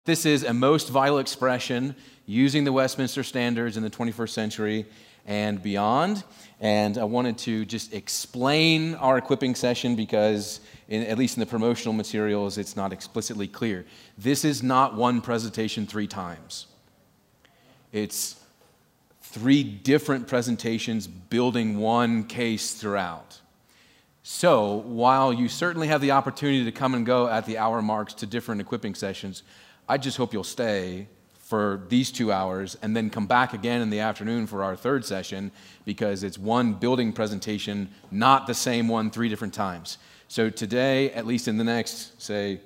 This is a most vital expression using the Westminster Standards in the 21st century and beyond. And I wanted to just explain our equipping session because, at least in the promotional materials, it's not explicitly clear. This is not one presentation 3 times. It's 3 different presentations building one case throughout. So while you certainly have the opportunity to come and go at the hour marks to different equipping sessions, I just hope you'll stay for these 2 hours and then come back again in the afternoon for our 3rd session, because it's one building presentation, not the same one 3 different times. So today, at least in the next, say,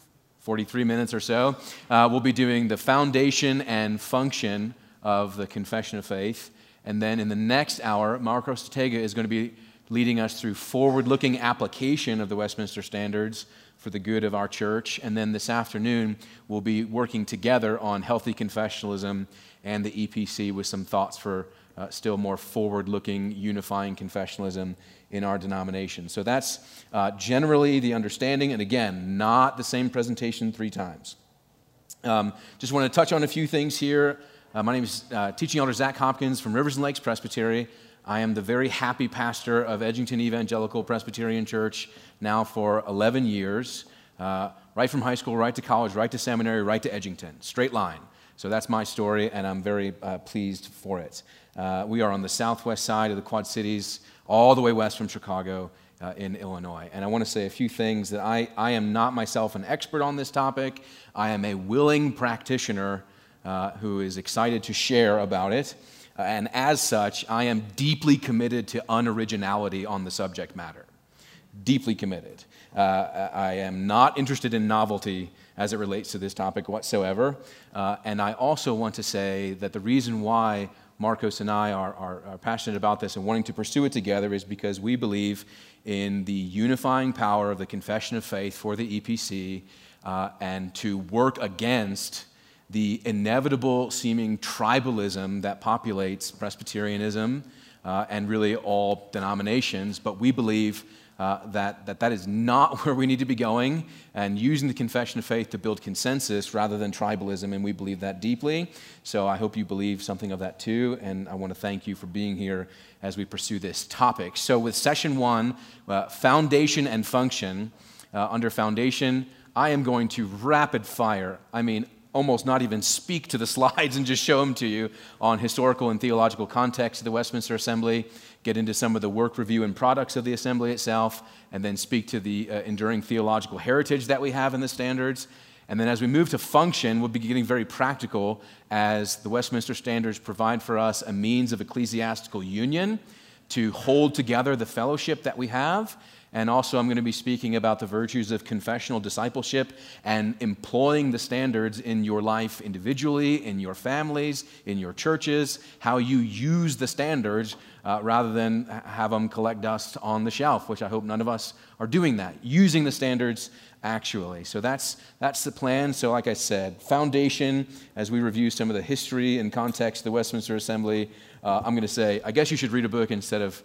43 minutes or so, we'll be doing the foundation and function of the Confession of Faith. And then in the next hour, Marcos Ortega is going to be leading us through forward-looking application of the Westminster Standards for the good of our church. And then this afternoon, we'll be working together on healthy confessionalism and the EPC with some thoughts for still more forward-looking, unifying confessionalism in our denomination. So that's generally the understanding, and again, not the same presentation 3 times. Just want to touch on a few things here. My name is Teaching Elder Zach Hopkins from Rivers and Lakes Presbytery. I am the very happy pastor of Edgington Evangelical Presbyterian Church now for 11 years, right from high school, right to college, right to seminary, right to Edgington, straight line. So that's my story, and I'm very pleased for it. We are on the southwest side of the Quad Cities, all the way west from Chicago in Illinois. And I want to say a few things that I am not myself an expert on this topic. I am a willing practitioner who is excited to share about it. And as such, I am deeply committed to unoriginality on the subject matter. Deeply committed. I am not interested in novelty as it relates to this topic whatsoever. And I also want to say that the reason why Marcos and I are passionate about this and wanting to pursue it together is because we believe in the unifying power of the Confession of Faith for the EPC and to work against the inevitable seeming tribalism that populates Presbyterianism and really all denominations. But we believe that is not where we need to be going, and using the Confession of Faith to build consensus rather than tribalism, and we believe that deeply. So I hope you believe something of that too, and I want to thank you for being here as we pursue this topic. So with session 1, foundation and function, under foundation, I am going to rapid fire, almost not even speak to the slides and just show them to you on historical and theological context of the Westminster Assembly, get into some of the work review and products of the Assembly itself, and then speak to the enduring theological heritage that we have in the Standards. And then as we move to function, we'll be getting very practical as the Westminster Standards provide for us a means of ecclesiastical union to hold together the fellowship that we have. And also I'm going to be speaking about the virtues of confessional discipleship and employing the standards in your life individually, in your families, in your churches, how you use the standards rather than have them collect dust on the shelf, which I hope none of us are doing that, using the standards actually. So that's the plan. So like I said, foundation, as we review some of the history and context of the Westminster Assembly, I'm going to say, I guess you should read a book instead of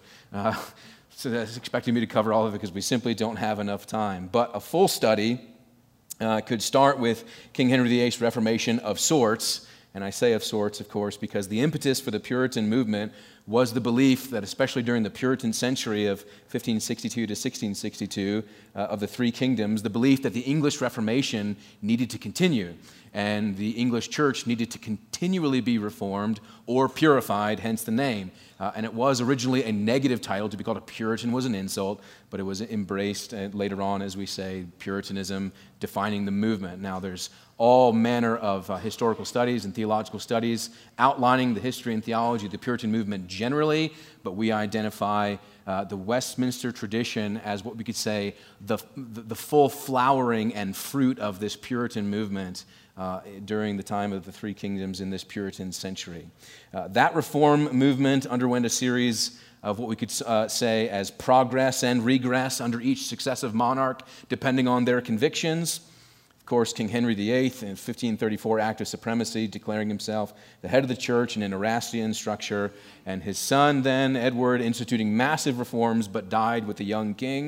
so that's expecting me to cover all of it because we simply don't have enough time. But a full study could start with King Henry VIII's Reformation of sorts. And I say of sorts, of course, because the impetus for the Puritan movement was the belief that, especially during the Puritan century of 1562 to 1662 of the 3 kingdoms, the belief that the English Reformation needed to continue and the English church needed to continually be reformed or purified, hence the name. And it was originally a negative title. To be called a Puritan was an insult, but it was embraced later on, as we say, Puritanism defining the movement. Now there's all manner of historical studies and theological studies outlining the history and theology of the Puritan movement generally, but we identify the Westminster tradition as what we could say the full flowering and fruit of this Puritan movement during the time of the 3 kingdoms in this Puritan century. That reform movement underwent a series of what we could say as progress and regress under each successive monarch, depending on their convictions. Of course, King Henry VIII in 1534 Act of Supremacy, declaring himself the head of the church in an Erastian structure, and his son then, Edward, instituting massive reforms but died with the young king.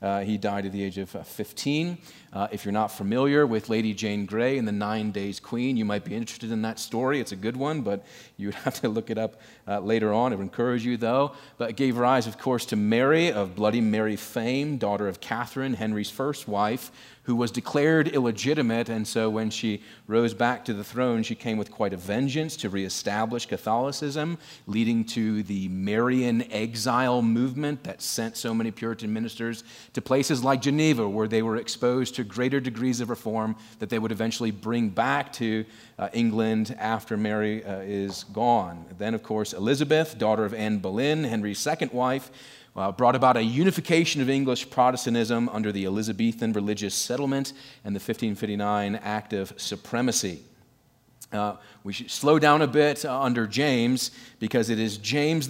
He died at the age of 15. If you're not familiar with Lady Jane Grey and the 9 Days Queen, you might be interested in that story. It's a good one, but you would have to look it up later on. I would encourage you, though. But it gave rise, of course, to Mary of Bloody Mary fame, daughter of Catherine, Henry's first wife, who was declared illegitimate, and so when she rose back to the throne, she came with quite a vengeance to reestablish Catholicism, leading to the Marian exile movement that sent so many Puritan ministers to places like Geneva, where they were exposed to greater degrees of reform that they would eventually bring back to England after Mary is gone. Then, of course, Elizabeth, daughter of Anne Boleyn, Henry's second wife, brought about a unification of English Protestantism under the Elizabethan religious settlement and the 1559 Act of Supremacy. We should slow down a bit under James, because it is James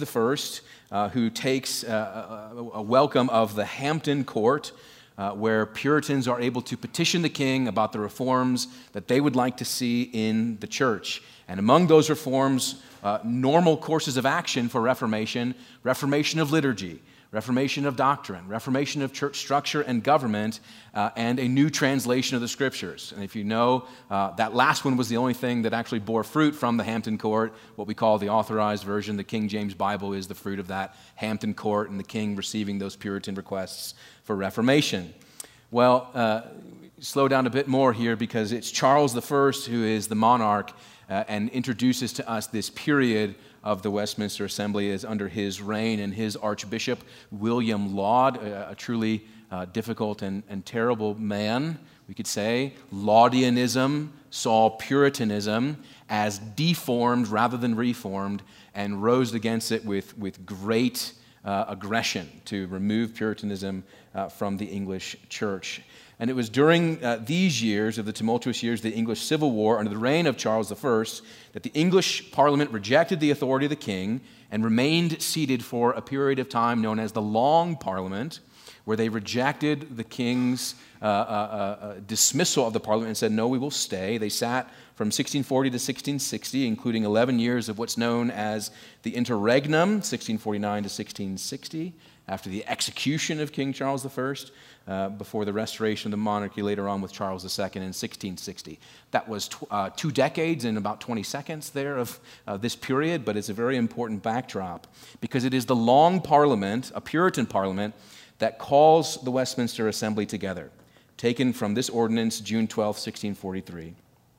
I who takes a welcome of the Hampton Court, where Puritans are able to petition the king about the reforms that they would like to see in the church. And among those reforms, normal courses of action for reformation of liturgy, reformation of doctrine, reformation of church structure and government, and a new translation of the Scriptures. And if you know, that last one was the only thing that actually bore fruit from the Hampton Court, what we call the Authorized Version. The King James Bible is the fruit of that Hampton Court and the king receiving those Puritan requests for reformation. Well, slow down a bit more here, because it's Charles I who is the monarch and introduces to us this period of the Westminster Assembly is under his reign, and his Archbishop, William Laud, a truly difficult and terrible man, we could say. Laudianism saw Puritanism as deformed rather than reformed, and rose against it with great aggression to remove Puritanism from the English church. And it was during these years of the tumultuous years of the English Civil War under the reign of Charles I that the English Parliament rejected the authority of the king and remained seated for a period of time known as the Long Parliament, where they rejected the king's dismissal of the Parliament and said, no, we will stay. They sat from 1640 to 1660, including 11 years of what's known as the Interregnum, 1649 to 1660, after the execution of King Charles I, before the restoration of the monarchy later on with Charles II in 1660. That was 2 decades and about 20 seconds there of this period, but it's a very important backdrop, because it is the Long Parliament, a Puritan Parliament, that calls the Westminster Assembly together, taken from this ordinance, June 12, 1643.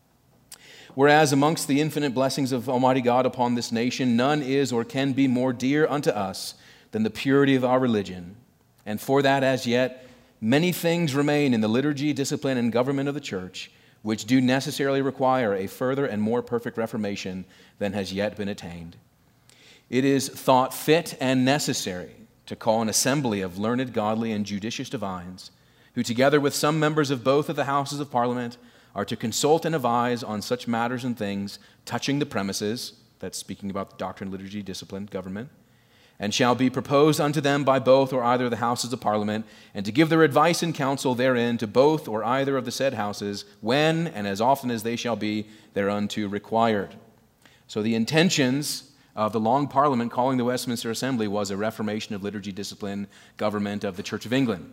Whereas amongst the infinite blessings of Almighty God upon this nation, none is or can be more dear unto us than the purity of our religion. And for that, as yet, many things remain in the liturgy, discipline, and government of the church, which do necessarily require a further and more perfect reformation than has yet been attained. It is thought fit and necessary to call an assembly of learned, godly, and judicious divines, who together with some members of both of the houses of Parliament are to consult and advise on such matters and things touching the premises, that's speaking about the doctrine, liturgy, discipline, government, and shall be proposed unto them by both or either of the houses of Parliament, and to give their advice and counsel therein to both or either of the said houses, when and as often as they shall be thereunto required. So the intentions of the Long Parliament calling the Westminster Assembly was a reformation of liturgy, discipline, government of the Church of England.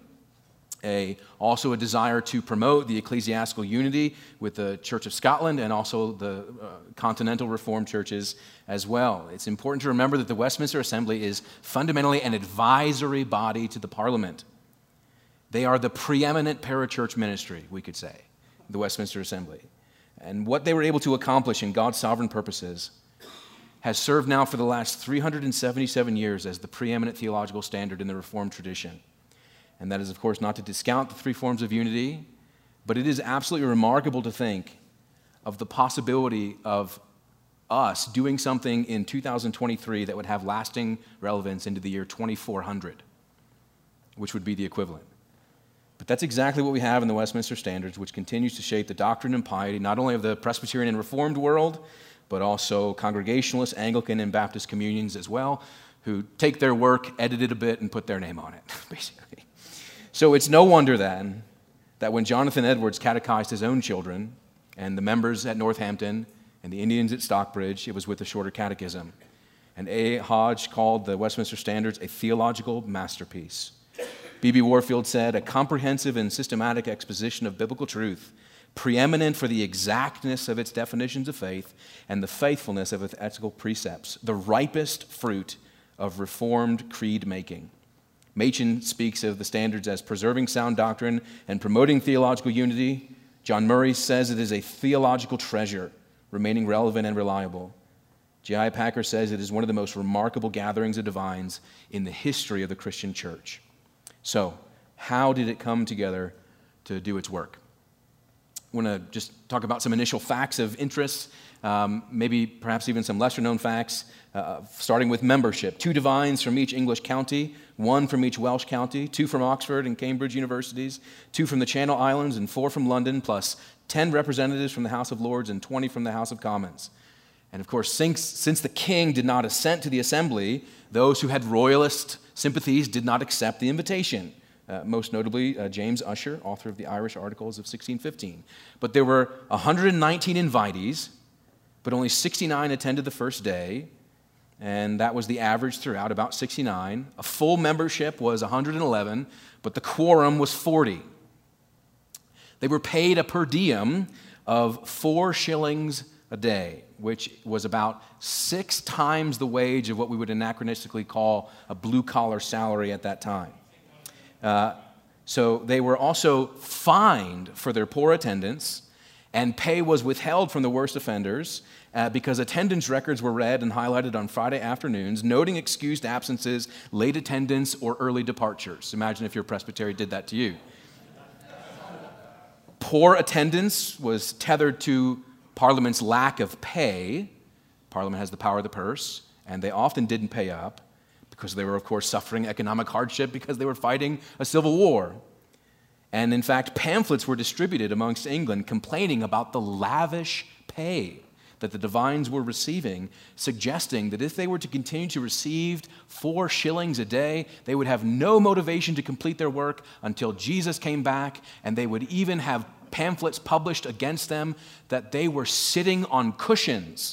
Also a desire to promote the ecclesiastical unity with the Church of Scotland and also the continental Reformed churches as well. It's important to remember that the Westminster Assembly is fundamentally an advisory body to the Parliament. They are the preeminent parachurch ministry, we could say, the Westminster Assembly. And what they were able to accomplish in God's sovereign purposes has served now for the last 377 years as the preeminent theological standard in the Reformed tradition. And that is, of course, not to discount the three forms of unity, but it is absolutely remarkable to think of the possibility of us doing something in 2023 that would have lasting relevance into the year 2400, which would be the equivalent. But that's exactly what we have in the Westminster Standards, which continues to shape the doctrine and piety not only of the Presbyterian and Reformed world, but also Congregationalist, Anglican, and Baptist communions as well, who take their work, edit it a bit, and put their name on it, basically. So it's no wonder then that when Jonathan Edwards catechized his own children and the members at Northampton and the Indians at Stockbridge, it was with a shorter catechism. And A. Hodge called the Westminster Standards a theological masterpiece. B.B. Warfield said, "A comprehensive and systematic exposition of biblical truth, preeminent for the exactness of its definitions of faith and the faithfulness of its ethical precepts, the ripest fruit of Reformed creed making." Machen speaks of the standards as preserving sound doctrine and promoting theological unity. John Murray says it is a theological treasure, remaining relevant and reliable. J.I. Packer says it is one of the most remarkable gatherings of divines in the history of the Christian church. So, how did it come together to do its work? I want to just talk about some initial facts of interest, maybe perhaps even some lesser-known facts, starting with membership. 2 divines from each English county, 1 from each Welsh county, 2 from Oxford and Cambridge universities, 2 from the Channel Islands, and 4 from London, plus 10 representatives from the House of Lords and 20 from the House of Commons. And of course, since the king did not assent to the assembly, those who had royalist sympathies did not accept the invitation. Most notably, James Ussher, author of the Irish Articles of 1615. But there were 119 invitees, but only 69 attended the first day, and that was the average throughout, about 69. A full membership was 111, but the quorum was 40. They were paid a per diem of 4 shillings a day, which was about 6 times the wage of what we would anachronistically call a blue-collar salary at that time. So they were also fined for their poor attendance, and pay was withheld from the worst offenders because attendance records were read and highlighted on Friday afternoons, noting excused absences, late attendance, or early departures. Imagine if your presbytery did that to you. Poor attendance was tethered to Parliament's lack of pay. Parliament has the power of the purse, and they often didn't pay up, because they were, of course, suffering economic hardship because they were fighting a civil war. And in fact, pamphlets were distributed amongst England complaining about the lavish pay that the divines were receiving, suggesting that if they were to continue to receive 4 shillings a day, they would have no motivation to complete their work until Jesus came back, and they would even have pamphlets published against them that they were sitting on cushions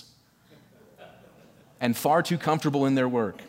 and far too comfortable in their work.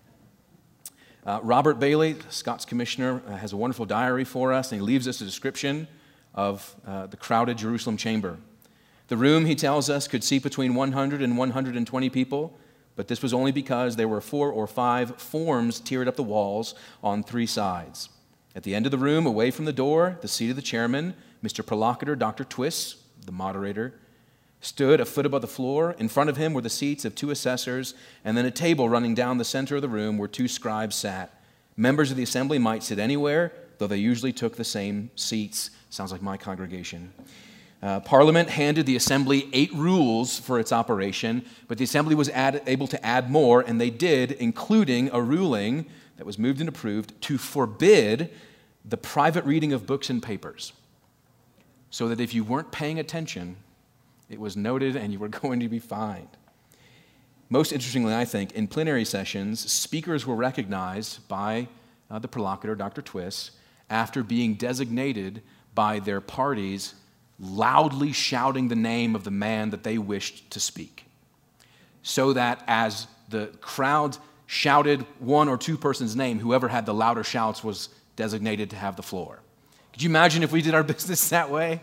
Robert Bailey, Scots commissioner, has a wonderful diary for us, and he leaves us a description of the crowded Jerusalem chamber. The room, he tells us, could seat between 100 and 120 people, but this was only because there were 4 or 5 forms tiered up the walls on 3 sides. At the end of the room, away from the door, the seat of the chairman, Mr. Prolocutor Dr. Twiss, the moderator, stood a foot above the floor. In front of him were the seats of 2 assessors, and then a table running down the center of the room where 2 scribes sat. Members of the assembly might sit anywhere, though they usually took the same seats. Sounds like my congregation. Parliament handed the assembly 8 rules for its operation, but the assembly was able to add more, and they did, including a ruling that was moved and approved to forbid the private reading of books and papers, so that if you weren't paying attention, it was noted and you were going to be fined. Most interestingly, I think, in plenary sessions, speakers were recognized by the Prolocutor, Dr. Twiss, after being designated by their parties, loudly shouting the name of the man that they wished to speak. So that as the crowd shouted 1 or 2 persons' name, whoever had the louder shouts was designated to have the floor. Could you imagine if we did our business that way?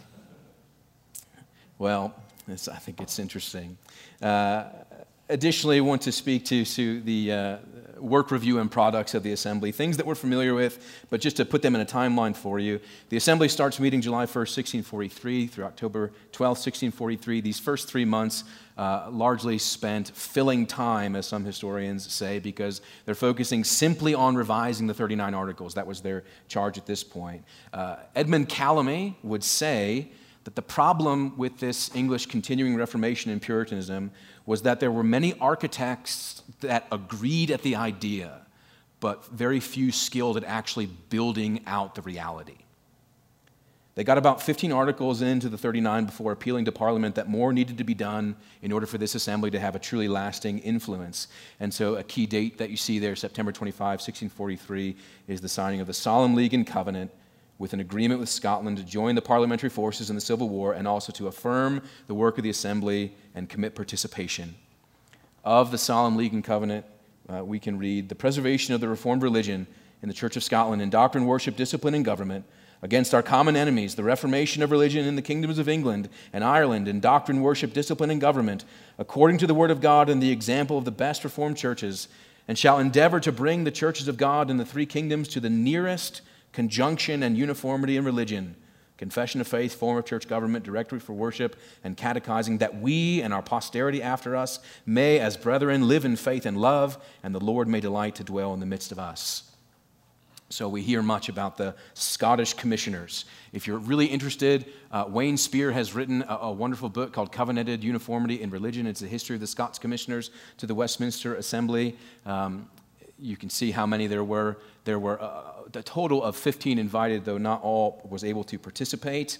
Well, I think it's interesting. Additionally, I want to speak to the work review and products of the assembly, things that we're familiar with, but just to put them in a timeline for you. The assembly starts meeting July 1st, 1643 through October 12th, 1643. These first 3 months largely spent filling time, as some historians say, because they're focusing simply on revising the 39 articles. That was their charge at this point. Edmund Calamy would say that the problem with this English continuing Reformation and Puritanism was that there were many architects that agreed at the idea, but very few skilled at actually building out the reality. They got about 15 articles into the 39 before appealing to Parliament that more needed to be done in order for this assembly to have a truly lasting influence. And so a key date that you see there, September 25, 1643, is the signing of the Solemn League and Covenant, with an agreement with Scotland to join the parliamentary forces in the Civil War and also to affirm the work of the assembly and commit participation. Of the Solemn League and Covenant, we can read, "The preservation of the Reformed religion in the Church of Scotland in doctrine, worship, discipline, and government, against our common enemies, the reformation of religion in the kingdoms of England and Ireland in doctrine, worship, discipline, and government, according to the word of God and the example of the best Reformed churches, and shall endeavor to bring the churches of God in the three kingdoms to the nearest conjunction and uniformity in religion, confession of faith, form of church government, directory for worship, and catechizing, that we and our posterity after us may, as brethren, live in faith and love, and the Lord may delight to dwell in the midst of us. So we hear much about the Scottish commissioners. If you're really interested, Wayne Spear has written a wonderful book called Covenanted Uniformity in Religion. It's the history of the Scots commissioners to the Westminster Assembly. You can see how many there were. There were a total of 15 invited, though not all was able to participate.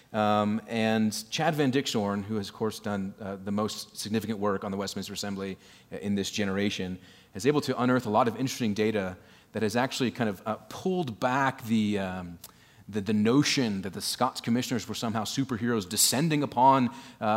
And Chad Van Dixhoorn, who has, of course, done the most significant work on the Westminster Assembly in this generation, is able to unearth a lot of interesting data that has actually kind of pulled back the notion that the Scots commissioners were somehow superheroes descending upon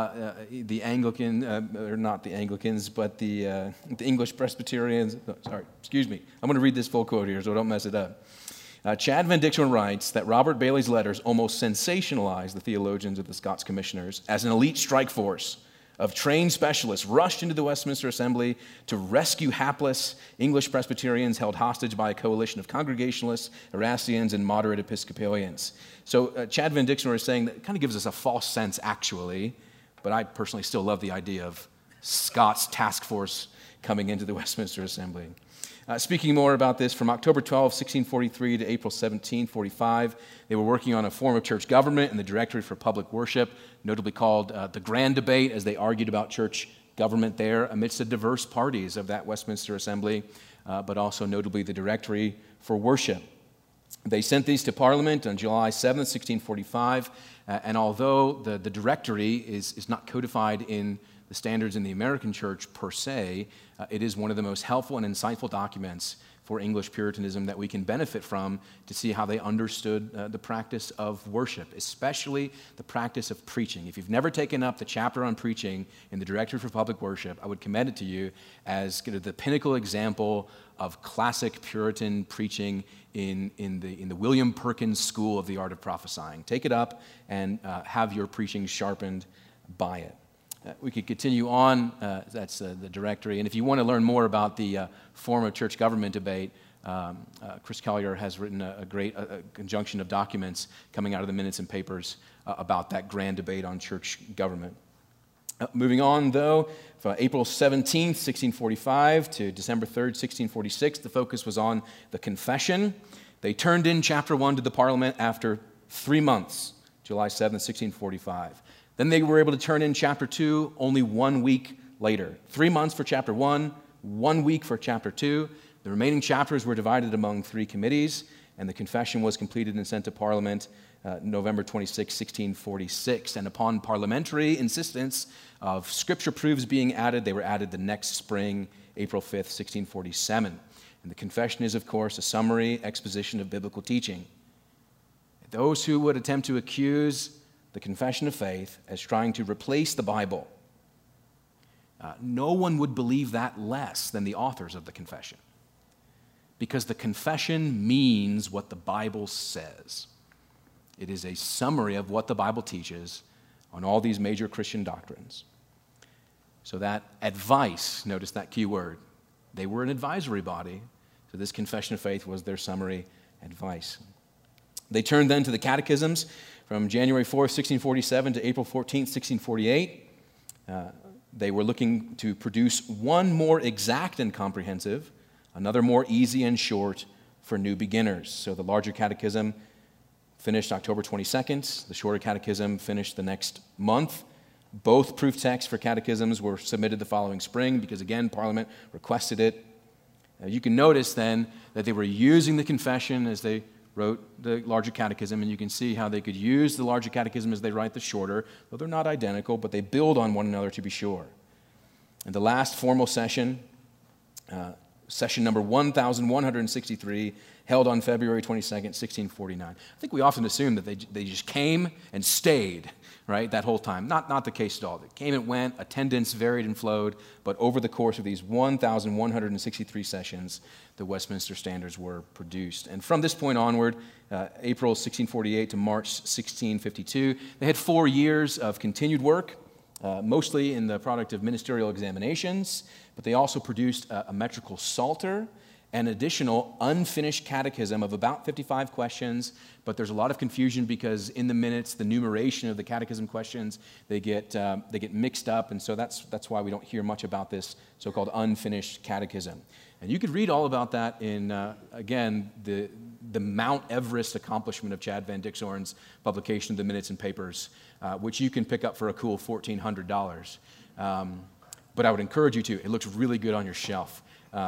the Anglican, or not the Anglicans, but the English Presbyterians. Sorry, excuse me. I'm going to read this full quote here so I don't mess it up. Chad Van Dixhoorn writes that Robert Bailey's letters almost sensationalized the theologians of the Scots commissioners as an elite strike force of trained specialists rushed into the Westminster Assembly to rescue hapless English Presbyterians held hostage by a coalition of Congregationalists, Erastians, and moderate Episcopalians. So Chad Van Dixhoorn is saying that it kind of gives us a false sense, actually, but I personally still love the idea of Scots task force coming into the Westminster Assembly. Speaking more about this, from October 12, 1643 to April 17, 45, they were working on a form of church government and the Directory for Public Worship, notably called the Grand Debate, as they argued about church government there amidst the diverse parties of that Westminster Assembly, but also notably the Directory for Worship. They sent these to Parliament on July 7, 1645, and although the Directory is not codified in the standards in the American church per se, it is one of the most helpful and insightful documents for English Puritanism that we can benefit from to see how they understood the practice of worship, especially the practice of preaching. If you've never taken up the chapter on preaching in the Directory for Public Worship, I would commend it to you as kind of the pinnacle example of classic Puritan preaching in the William Perkins School of the Art of Prophesying. Take it up and have your preaching sharpened by it. We could continue on. That's the directory. And if you want to learn more about the form of church government debate, Chris Collier has written a great conjunction of documents coming out of the minutes and papers about that grand debate on church government. Moving on, though, from April 17th, 1645 to December 3rd, 1646, the focus was on the confession. They turned in chapter 1 to the Parliament after 3 months, July 7th, 1645. Then they were able to turn in chapter 2 only 1 week later. 3 months for chapter 1, 1 week for chapter 2. The remaining chapters were divided among 3 committees, and the confession was completed and sent to Parliament November 26, 1646. And upon parliamentary insistence of scripture proofs being added, they were added the next spring, April 5th, 1647. And the confession is, of course, a summary exposition of biblical teaching. Those who would attempt to accuse the confession of faith as trying to replace the Bible, no one would believe that less than the authors of the confession, because the confession means what the Bible says. It is a summary of what the Bible teaches on all these major Christian doctrines. So that advice, notice that key word, they were an advisory body, so this confession of faith was their summary advice. They turned then to the catechisms from January 4th, 1647 to April 14th, 1648. They were looking to produce one more exact and comprehensive, another more easy and short for new beginners. So the larger catechism finished October 22nd. The shorter catechism finished the next month. Both proof texts for catechisms were submitted the following spring because, again, Parliament requested it. You can notice then that they were using the confession as they wrote the larger catechism, and you can see how they could use the larger catechism as they write the shorter, though they're not identical, but they build on one another to be sure. And the last formal session session number 1163, held on February 22nd, 1649. I think we often assume that they just came and stayed, right, that whole time. Not the case at all. They came and went, attendance varied and flowed, but over the course of these 1,163 sessions, the Westminster Standards were produced. And from this point onward, April 1648 to March 1652, they had 4 years of continued work, mostly in the product of ministerial examinations, but they also produced a metrical psalter, an additional unfinished catechism of about 55 questions, but there's a lot of confusion because in the minutes, the numeration of the catechism questions, they get mixed up, and so that's why we don't hear much about this so-called unfinished catechism. And you could read all about that in, again, the Mount Everest accomplishment of Chad Van Dixhoorn's publication of the Minutes and Papers, which you can pick up for a cool $1,400. But I would encourage you to. It looks really good on your shelf.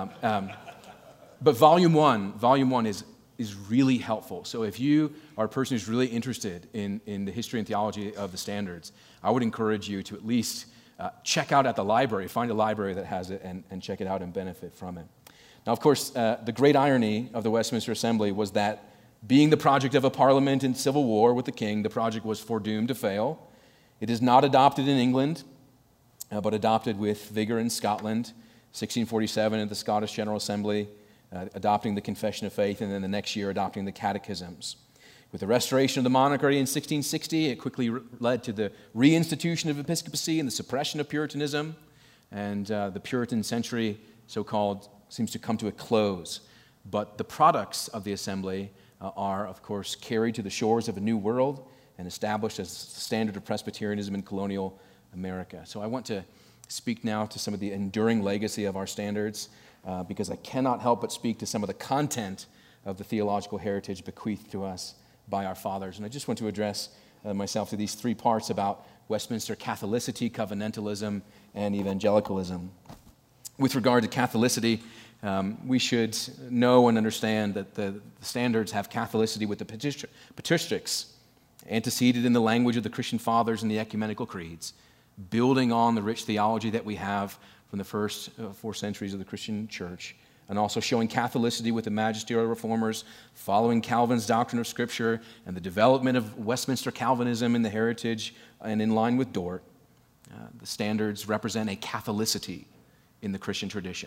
But Volume 1 is really helpful. So if you are a person who's really interested in the history and theology of the Standards, I would encourage you to at least check out at the library, find a library that has it, and check it out and benefit from it. Now, of course, the great irony of the Westminster Assembly was that being the project of a parliament in civil war with the king, the project was foredoomed to fail. It is not adopted in England, but adopted with vigor in Scotland, 1647 at the Scottish General Assembly, adopting the Confession of Faith, and then the next year adopting the Catechisms. With the restoration of the monarchy in 1660, it quickly led to the reinstitution of episcopacy and the suppression of Puritanism, and the Puritan century, so-called, seems to come to a close. But the products of the assembly are, of course, carried to the shores of a new world and established as the standard of Presbyterianism in colonial America. So I want to speak now to some of the enduring legacy of our standards because I cannot help but speak to some of the content of the theological heritage bequeathed to us by our fathers. And I just want to address myself to these 3 parts about Westminster Catholicity, covenantalism, and evangelicalism. With regard to Catholicity, we should know and understand that the Standards have Catholicity with the patristics, anteceded in the language of the Christian fathers and the ecumenical creeds, building on the rich theology that we have from the first 4 centuries of the Christian church, and also showing Catholicity with the magisterial reformers, following Calvin's doctrine of Scripture and the development of Westminster Calvinism in the heritage and in line with Dort. The Standards represent a Catholicity in the Christian tradition.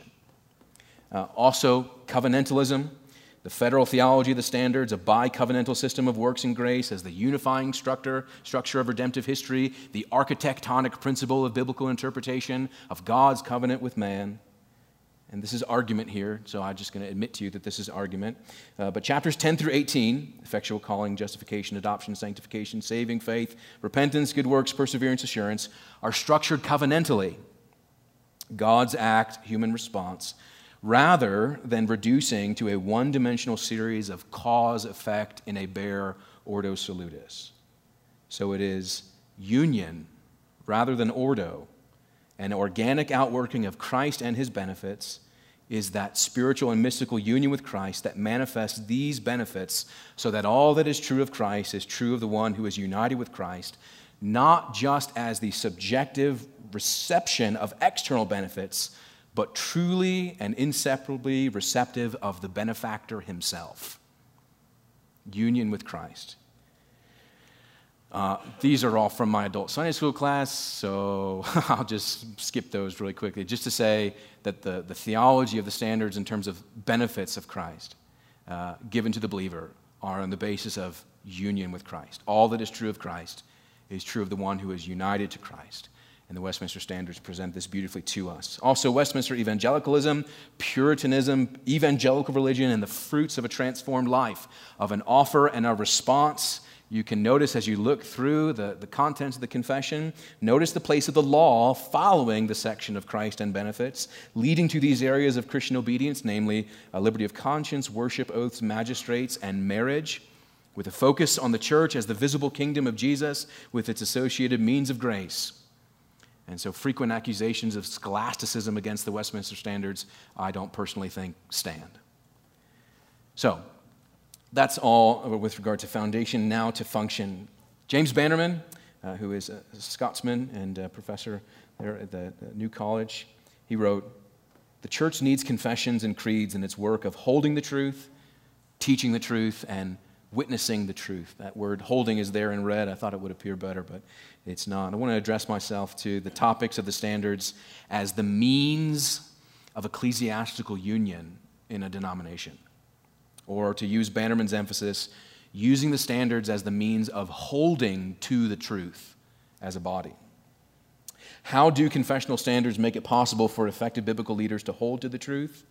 Also, covenantalism, the federal theology of the Standards, a bi-covenantal system of works and grace as the unifying structure of redemptive history, the architectonic principle of biblical interpretation of God's covenant with man. And this is argument here, so I'm just going to admit to you that this is argument. But chapters 10 through 18, effectual calling, justification, adoption, sanctification, saving faith, repentance, good works, perseverance, assurance, are structured covenantally. God's act, human response, rather than reducing to a one-dimensional series of cause-effect in a bare ordo salutis. So it is union rather than ordo, an organic outworking of Christ and his benefits is that spiritual and mystical union with Christ that manifests these benefits so that all that is true of Christ is true of the one who is united with Christ, not just as the subjective reception of external benefits, but truly and inseparably receptive of the benefactor himself. Union with Christ. These are all from my adult Sunday school class, so I'll just skip those really quickly, just to say that the theology of the Standards in terms of benefits of Christ given to the believer are on the basis of union with Christ. All that is true of Christ is true of the one who is united to Christ. And the Westminster Standards present this beautifully to us. Also, Westminster evangelicalism, Puritanism, evangelical religion, and the fruits of a transformed life, of an offer and a response. You can notice as you look through the contents of the confession, notice the place of the law following the section of Christ and benefits, leading to these areas of Christian obedience, namely liberty of conscience, worship, oaths, magistrates, and marriage, with a focus on the church as the visible kingdom of Jesus with its associated means of grace. And so frequent accusations of scholasticism against the Westminster Standards, I don't personally think stand. So, that's all with regard to foundation. Now to function. James Bannerman, who is a Scotsman and a professor there at the New College, he wrote, The church needs confessions and creeds in its work of holding the truth, teaching the truth, and witnessing the truth. That word holding is there in red. I thought it would appear better, but it's not. I want to address myself to the topics of the standards as the means of ecclesiastical union in a denomination. Or to use Bannerman's emphasis, using the standards as the means of holding to the truth as a body. How do confessional standards make it possible for effective biblical leaders to hold to the truth?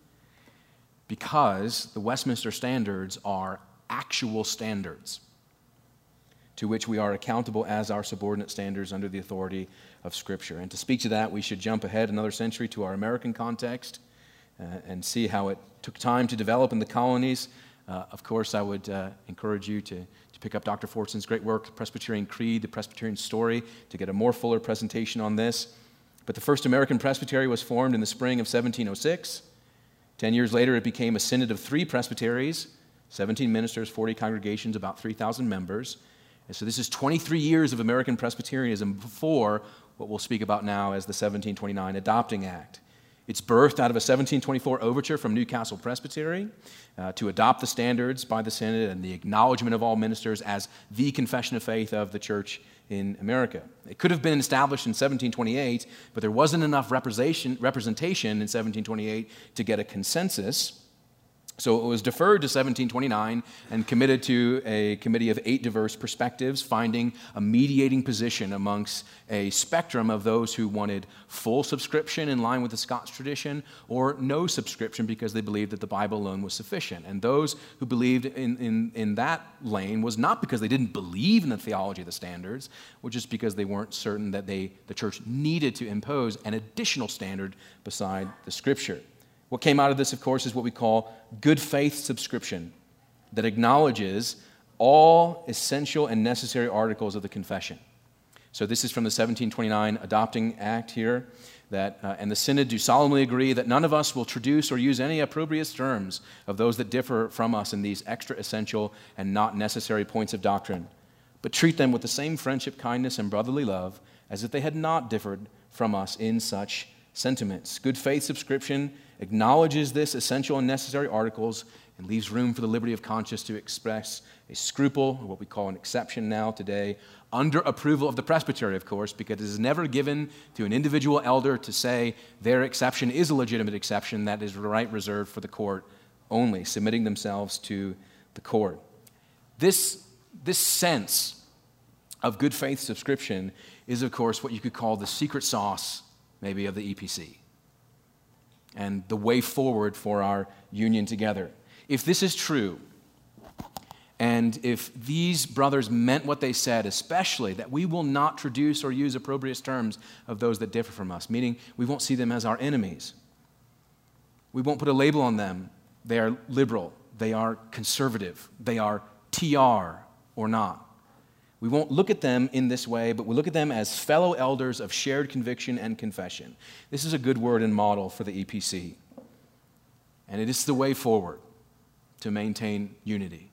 Because the Westminster Standards are actual standards to which we are accountable as our subordinate standards under the authority of Scripture. And to speak to that, we should jump ahead another century to our American context and see how it took time to develop in the colonies. Of course, I would encourage you to pick up Dr. Fortson's great work, Presbyterian Creed, the Presbyterian Story, to get a more fuller presentation on this. But the first American presbytery was formed in the spring of 1706. 10 years later, it became a synod of 3 presbyteries, 17 ministers, 40 congregations, about 3,000 members. And so this is 23 years of American Presbyterianism before what we'll speak about now as the 1729 Adopting Act. It's birthed out of a 1724 overture from Newcastle Presbytery to adopt the standards by the Synod and the acknowledgement of all ministers as the confession of faith of the church in America. It could have been established in 1728, but there wasn't enough representation in 1728 to get a consensus. So it was deferred to 1729 and committed to a committee of 8 diverse perspectives, finding a mediating position amongst a spectrum of those who wanted full subscription in line with the Scots tradition or no subscription because they believed that the Bible alone was sufficient. And those who believed in that lane was not because they didn't believe in the theology of the standards, or just because they weren't certain that the church needed to impose an additional standard beside the Scripture. What came out of this, of course, is what we call good faith subscription that acknowledges all essential and necessary articles of the confession. So this is from the 1729 Adopting Act here, and the Synod do solemnly agree that none of us will traduce or use any opprobrious terms of those that differ from us in these extra essential and not necessary points of doctrine, but treat them with the same friendship, kindness, and brotherly love as if they had not differed from us in such sentiments. Good faith subscription acknowledges this essential and necessary articles and leaves room for the liberty of conscience to express a scruple, or what we call an exception now today, under approval of the presbytery, of course, because it is never given to an individual elder to say their exception is a legitimate exception. That is right reserved for the court only, submitting themselves to the court. This sense of good faith subscription is, of course, what you could call the secret sauce, maybe, of the EPC, and the way forward for our union together. If this is true, and if these brothers meant what they said, especially that we will not traduce or use opprobrious terms of those that differ from us, meaning we won't see them as our enemies. We won't put a label on them. They are liberal, they are conservative, they are TR or not. We won't look at them in this way, but we look at them as fellow elders of shared conviction and confession. This is a good word and model for the EPC. And it is the way forward to maintain unity.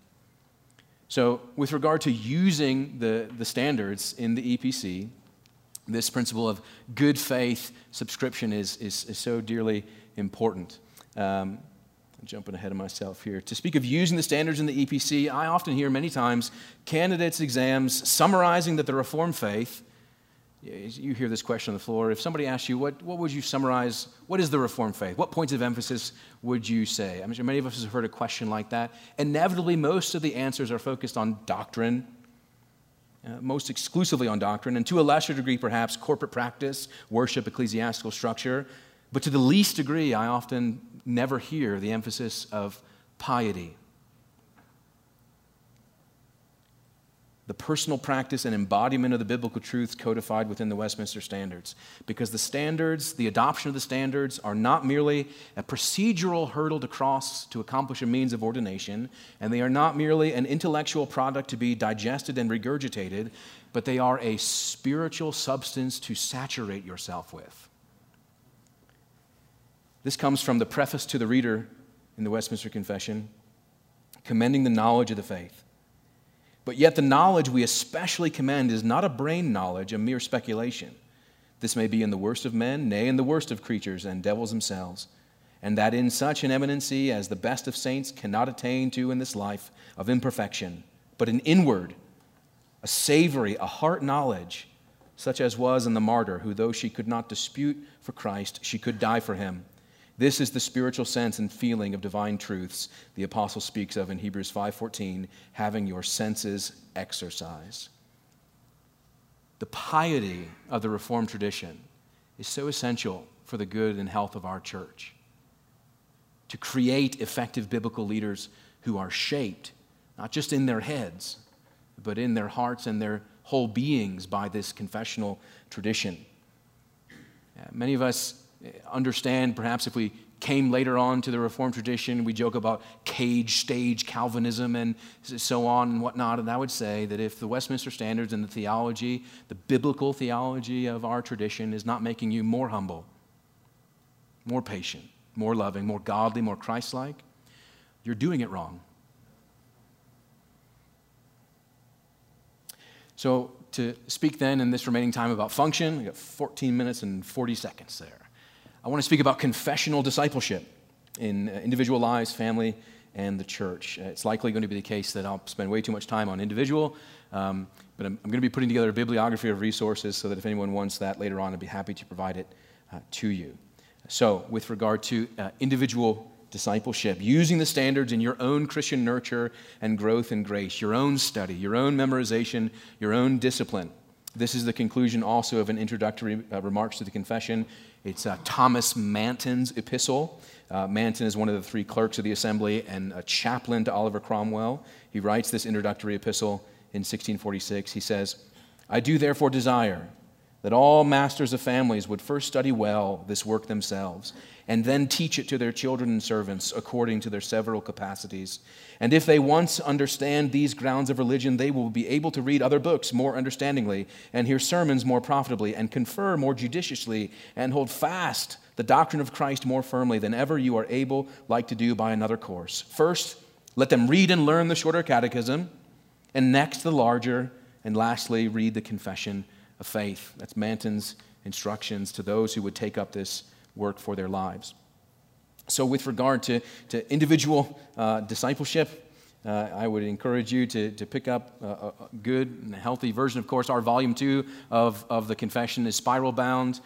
So with regard to using the standards in the EPC, this principle of good faith subscription is so dearly important. I'm jumping ahead of myself here. To speak of using the standards in the EPC, I often hear many times candidates' exams summarizing that the Reformed faith, you hear this question on the floor, if somebody asks you, what would you summarize, what is the Reformed faith? What points of emphasis would you say? I'm sure many of us have heard a question like that. Inevitably, most of the answers are focused on doctrine, most exclusively on doctrine, and to a lesser degree, perhaps, corporate practice, worship, ecclesiastical structure. But to the least degree, I often never hear the emphasis of piety. The personal practice and embodiment of the biblical truths codified within the Westminster Standards. Because the standards, the adoption of the standards, are not merely a procedural hurdle to cross to accomplish a means of ordination, and they are not merely an intellectual product to be digested and regurgitated, but they are a spiritual substance to saturate yourself with. This comes from the preface to the reader in the Westminster Confession, commending the knowledge of the faith. But yet the knowledge we especially commend is not a brain knowledge, a mere speculation. This may be in the worst of men, nay, in the worst of creatures and devils themselves. and that in such an eminency as the best of saints cannot attain to in this life of imperfection, but an inward, a savory, a heart knowledge, such as was in the martyr, who though she could not dispute for Christ, she could die for him. This is the spiritual sense and feeling of divine truths the apostle speaks of in Hebrews 5:14, having your senses exercised. The piety of the Reformed tradition is so essential for the good and health of our church. To create effective biblical leaders who are shaped, not just in their heads, but in their hearts and their whole beings by this confessional tradition. Many of us understand, perhaps if we came later on to the Reformed tradition, we joke about cage stage Calvinism and so on and whatnot, and I would say that if the Westminster Standards and the theology, the biblical theology of our tradition is not making you more humble, more patient, more loving, more godly, more Christ-like, you're doing it wrong. So to speak then in this remaining time about function, we got 14 minutes and 40 seconds there. I want to speak about confessional discipleship in individual lives, family, and the church. It's likely going to be the case that I'll spend way too much time on individual, but I'm going to be putting together a bibliography of resources so that if anyone wants that later on, I'd be happy to provide it to you. So with regard to individual discipleship, using the standards in your own Christian nurture and growth in grace, your own study, your own memorization, your own discipline. This is the conclusion also of an introductory remarks to the confession. It's Thomas Manton's epistle. Manton is one of the three clerks of the assembly and a chaplain to Oliver Cromwell. He writes this introductory epistle in 1646. He says, "I do therefore desire that all masters of families would first study well this work themselves, and then teach it to their children and servants according to their several capacities. And if they once understand these grounds of religion, they will be able to read other books more understandingly, and hear sermons more profitably, and confer more judiciously, and hold fast the doctrine of Christ more firmly than ever you are able like to do by another course. First, let them read and learn the shorter catechism, and next the larger, and lastly, read the confession of faith." That's Manton's instructions to those who would take up this work for their lives. So with regard to individual discipleship, I would encourage you to pick up a good and healthy version. Of course, our volume 2 of the confession is spiral bound.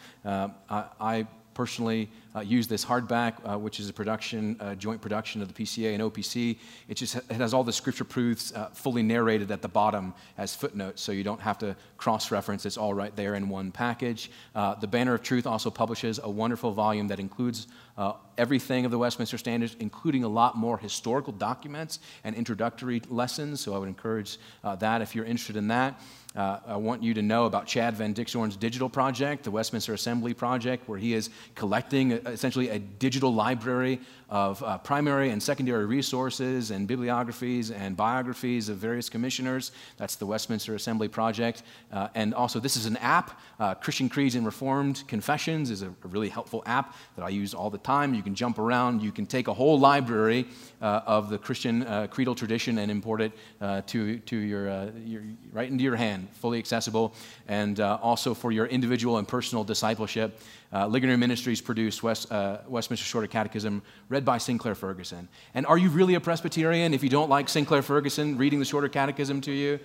I personally use this hardback, which is a joint production of the PCA and OPC. It has all the scripture proofs fully narrated at the bottom as footnotes, so you don't have to cross-reference. It's all right there in one package. The Banner of Truth also publishes a wonderful volume that includes everything of the Westminster Standards, including a lot more historical documents and introductory lessons, so I would encourage that if you're interested in that. I want you to know about Chad Van Dixhoorn's digital project, the Westminster Assembly Project, where he is collecting essentially a digital library of primary and secondary resources and bibliographies and biographies of various commissioners. That's the Westminster Assembly Project. And also, this is an app. Christian Creeds and Reformed Confessions is a really helpful app that I use all the time. You can jump around. You can take a whole library of the Christian creedal tradition and import it to your right into your hand, fully accessible. And also for your individual and personal discipleship, Ligonier Ministries produced Westminster Shorter Catechism, read by Sinclair Ferguson. And are you really a Presbyterian if you don't like Sinclair Ferguson reading the Shorter Catechism to you?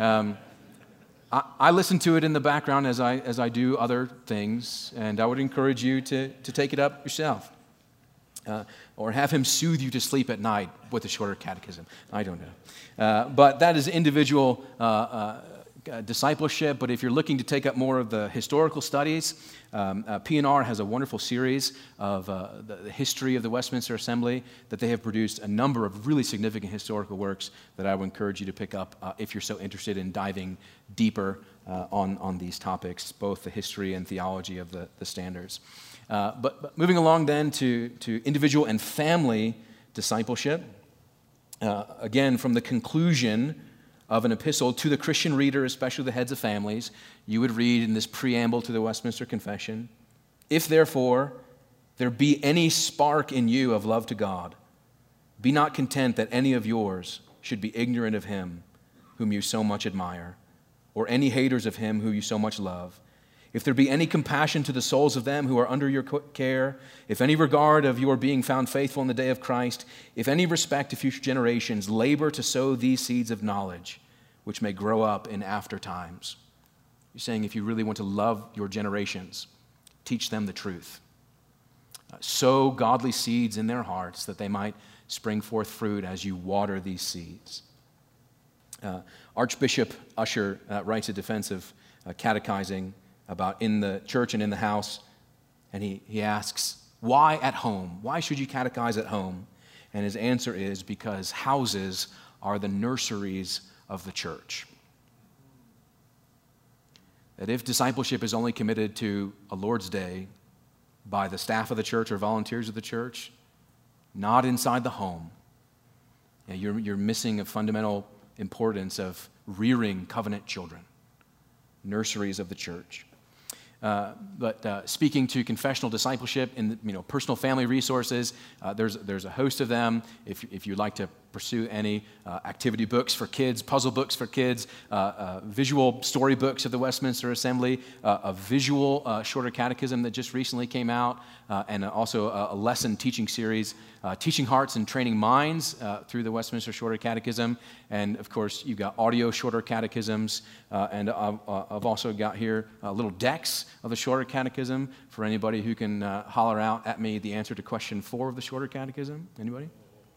I listen to it in the background as I do other things, and I would encourage you to take it up yourself. Or have him soothe you to sleep at night with the Shorter Catechism. I don't know. But that is individual discipleship. But if you're looking to take up more of the historical studies, P&R has a wonderful series of the history of the Westminster Assembly that they have produced a number of really significant historical works that I would encourage you to pick up if you're so interested in diving deeper on these topics, both the history and theology of the standards. But moving along then to individual and family discipleship, again, from the conclusion of an epistle to the Christian reader, especially the heads of families, you would read in this preamble to the Westminster Confession, "If therefore there be any spark in you of love to God, be not content that any of yours should be ignorant of him whom you so much admire, or any haters of him who you so much love. if there be any compassion to the souls of them who are under your care, if any regard of your being found faithful in the day of Christ, if any respect to future generations, labor to sow these seeds of knowledge, which may grow up in after times. You're saying if you really want to love your generations, teach them the truth. Sow godly seeds in their hearts that they might spring forth fruit as you water these seeds. Archbishop Usher writes a defense of catechizing about in the church and in the house, and he asks, why at home? Why should you catechize at home? And his answer is because houses are the nurseries of the church. That if discipleship is only committed to a Lord's Day by the staff of the church or volunteers of the church, not inside the home, you're missing a fundamental importance of rearing covenant children, nurseries of the church. But speaking to confessional discipleship in personal family resources, there's a host of them. If you'd like to pursue any activity books for kids, puzzle books for kids, visual story books of the Westminster Assembly, a visual shorter catechism that just recently came out, and also a lesson teaching series, Teaching Hearts and Training Minds through the Westminster Shorter Catechism. And of course, you've got audio shorter catechisms, and I've also got here little decks of the Shorter Catechism for anybody who can holler out at me the answer to question 4 of the Shorter Catechism. Anybody?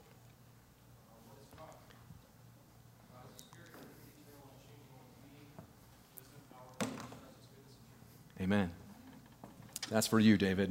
Amen. That's for you, David.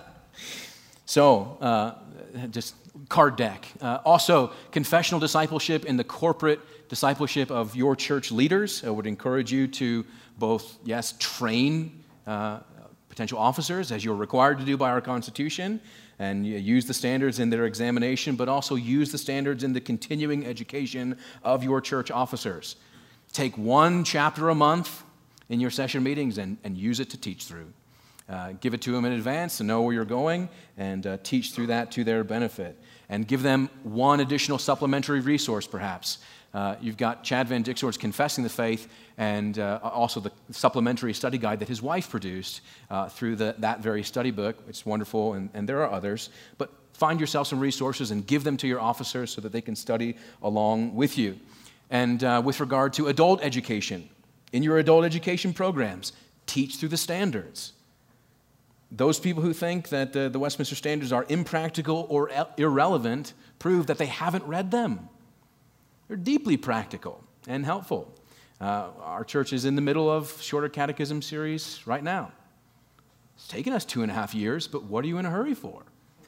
So, just card deck. Also, confessional discipleship in the corporate discipleship of your church leaders. I would encourage you to both, yes, train potential officers as you're required to do by our Constitution, and use the standards in their examination, but also use the standards in the continuing education of your church officers. Take 1 chapter a month in your session meetings and use it to teach through. Give it to them in advance to know where you're going, and teach through that to their benefit. And give them 1 additional supplementary resource, perhaps. You've got Chad Van Dixoor's Confessing the Faith, and also the supplementary study guide that his wife produced through that very study book. It's wonderful, and there are others. But find yourself some resources and give them to your officers so that they can study along with you. And with regard to adult education, in your adult education programs, teach through the standards. Those people who think that the Westminster Standards are impractical or irrelevant prove that they haven't read them. They're deeply practical and helpful. Our church is in the middle of Shorter Catechism series right now. It's taken us 2.5 years, but what are you in a hurry for?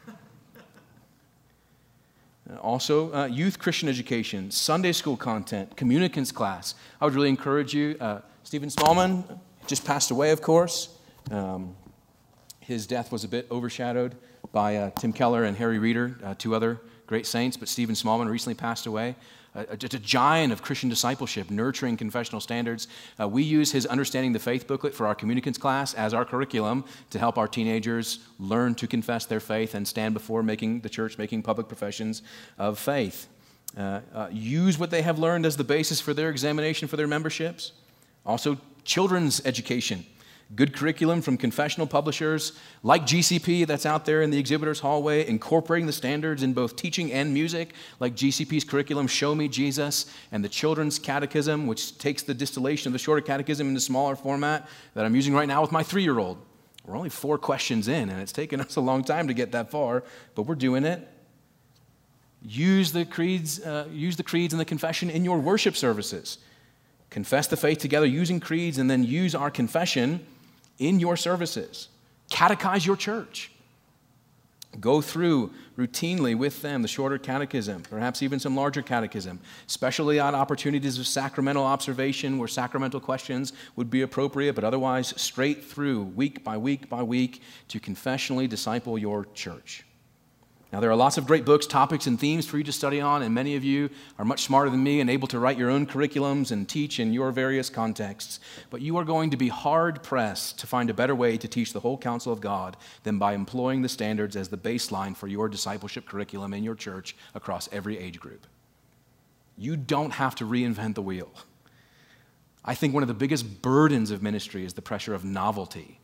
Also, youth Christian education, Sunday school content, communicants class. I would really encourage you. Stephen Smallman just passed away, of course. His death was a bit overshadowed by Tim Keller and Harry Reeder, 2 other great saints, but Stephen Smallman recently passed away. A giant of Christian discipleship, nurturing confessional standards. We use his Understanding the Faith booklet for our communicants class as our curriculum to help our teenagers learn to confess their faith and stand before the church making public professions of faith. Use what they have learned as the basis for their examination for their memberships. Also, children's education. Good curriculum from confessional publishers like GCP that's out there in the exhibitor's hallway, incorporating the standards in both teaching and music, like GCP's curriculum, Show Me Jesus, and the Children's Catechism, which takes the distillation of the Shorter Catechism into smaller format that I'm using right now with my 3-year-old. We're only 4 questions in, and it's taken us a long time to get that far, but we're doing it. Use the creeds and the confession in your worship services. Confess the faith together using creeds, and then use our confession in your services. Catechize your church. Go through routinely with them the Shorter Catechism, perhaps even some larger catechism, especially on opportunities of sacramental observation where sacramental questions would be appropriate, but otherwise straight through, week by week by week, to confessionally disciple your church. Now, there are lots of great books, topics, and themes for you to study on, and many of you are much smarter than me and able to write your own curriculums and teach in your various contexts. But you are going to be hard-pressed to find a better way to teach the whole counsel of God than by employing the standards as the baseline for your discipleship curriculum in your church across every age group. You don't have to reinvent the wheel. I think one of the biggest burdens of ministry is the pressure of novelty.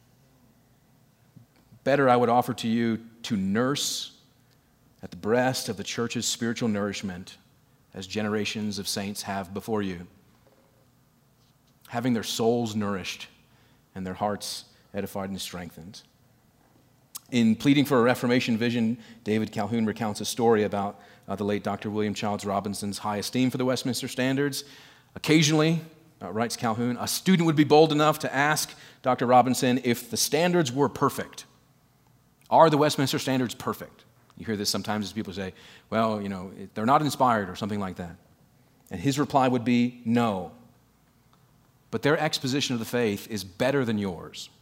Better, I would offer to you to nurse at the breast of the church's spiritual nourishment as generations of saints have before you, having their souls nourished and their hearts edified and strengthened. In Pleading for a Reformation Vision, David Calhoun recounts a story about the late Dr. William Childs Robinson's high esteem for the Westminster Standards. Occasionally, writes Calhoun, a student would be bold enough to ask Dr. Robinson if the standards were perfect. Are the Westminster Standards perfect? You hear this sometimes as people say, well, they're not inspired or something like that. And his reply would be, no. But their exposition of the faith is better than yours.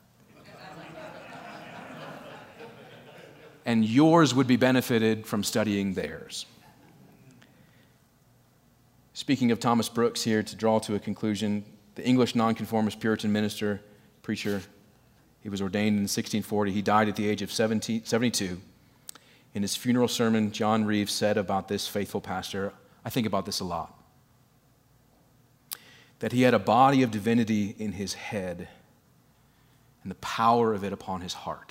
And yours would be benefited from studying theirs. Speaking of Thomas Brooks here, to draw to a conclusion, the English nonconformist Puritan minister, preacher, he was ordained in 1640. He died at the age of 72. In his funeral sermon, John Reeves said about this faithful pastor, I think about this a lot, that he had a body of divinity in his head and the power of it upon his heart.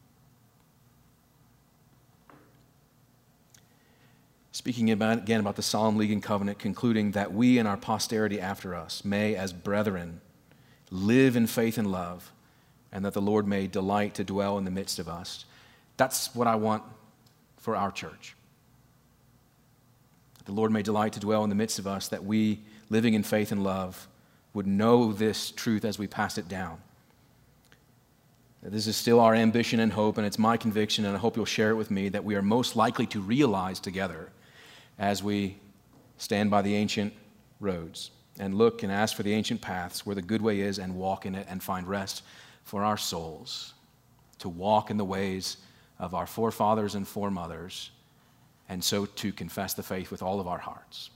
Speaking again about the solemn league and covenant, concluding that we and our posterity after us may, as brethren, live in faith and love, and that the Lord may delight to dwell in the midst of us. That's what I want for our church. That the Lord may delight to dwell in the midst of us, that we, living in faith and love, would know this truth as we pass it down. That this is still our ambition and hope, and it's my conviction, and I hope you'll share it with me, that we are most likely to realize together as we stand by the ancient roads and look and ask for the ancient paths where the good way is and walk in it and find rest for our souls, to walk in the ways of our forefathers and foremothers, and so to confess the faith with all of our hearts.